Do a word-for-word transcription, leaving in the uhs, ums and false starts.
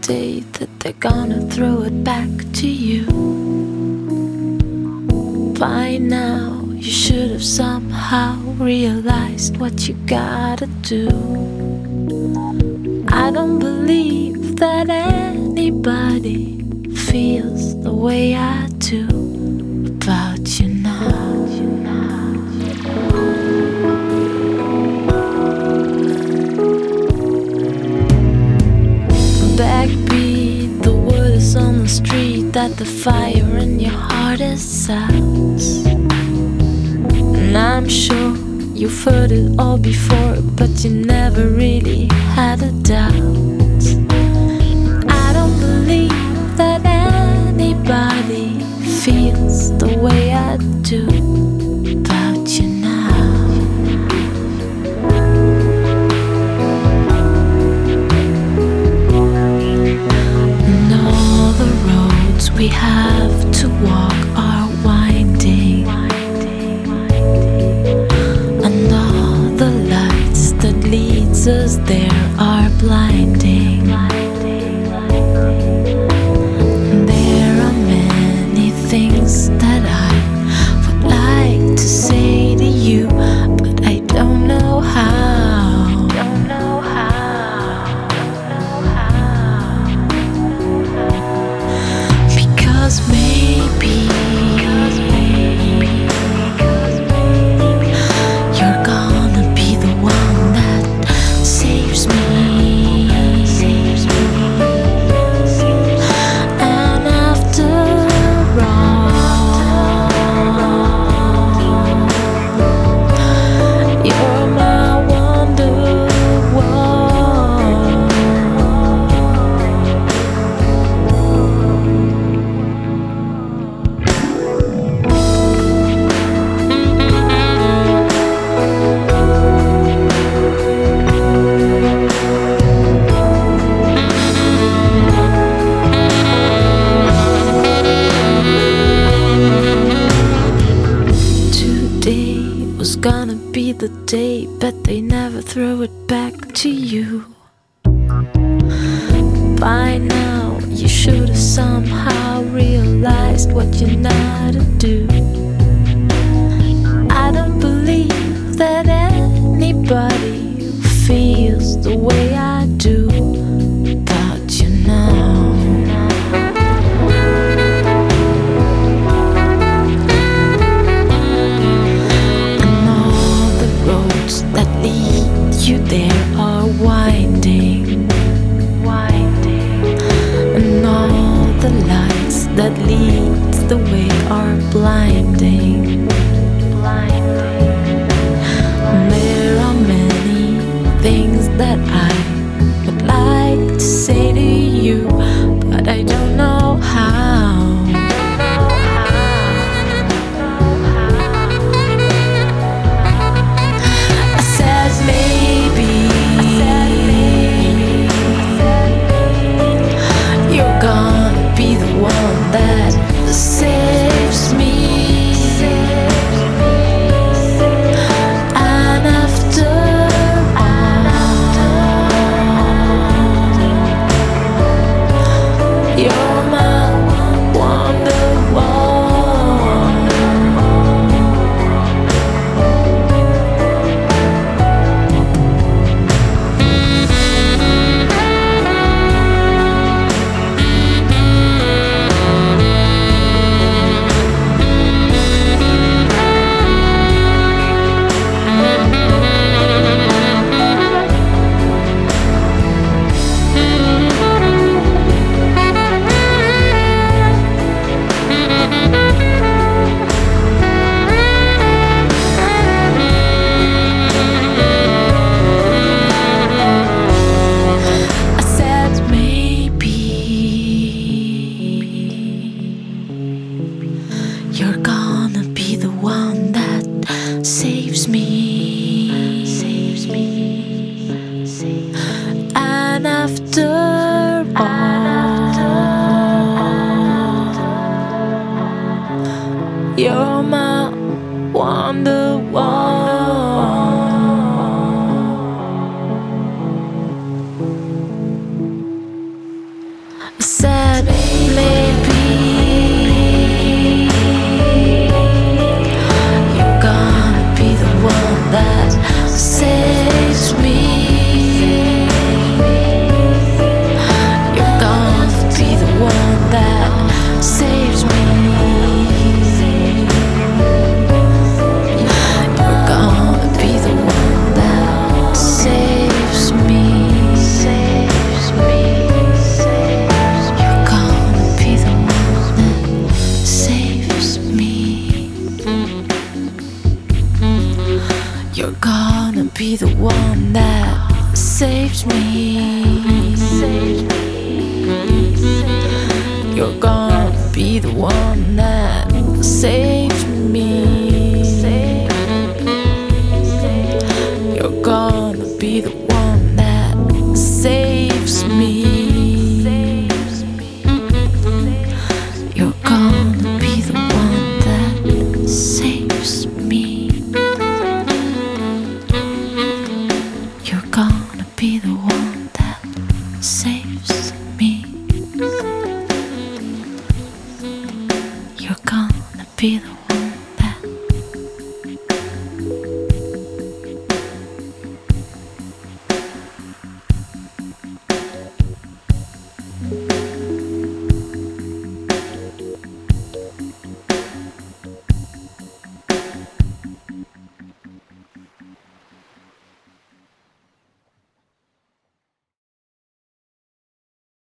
day that they're gonna throw it back to you. By now, you should have somehow realized what you gotta do. I don't believe that anybody feels the way I do about you now. Backbeat, the word is on the street that the fire in your heart is out. And I'm sure you've heard it all before, but you never really had a doubt. I don't believe that anybody feels the way I do about you now. And all the roads we have to walk are winding, and all the lights that leads us there are blinding. There are many things that I would like to say to you, but I don't know how. Don't know how. Don't know how. Because maybe, because maybe, because maybe you're gonna be the one that saves me. Saves me. And after all, you're my wonderwall. Today was gonna be the day, but they never throw it back to you. By now, you should have somehow realized what you're not to do. I don't believe that anybody feels the way I do about you now. And all the roads that lead you there are winding, winding, and all the lights that lead the way are blinding, blinding. There are many things that I would like to say to you, but I don't know how. I said maybe, you're gonna be the one that saves me. And after all, you're my wonderwall. I said maybe you're gonna be the one that saves me, saves me. And after all, you're my wonderwall. You're gonna be the one that saves me. You're gonna be the one that saves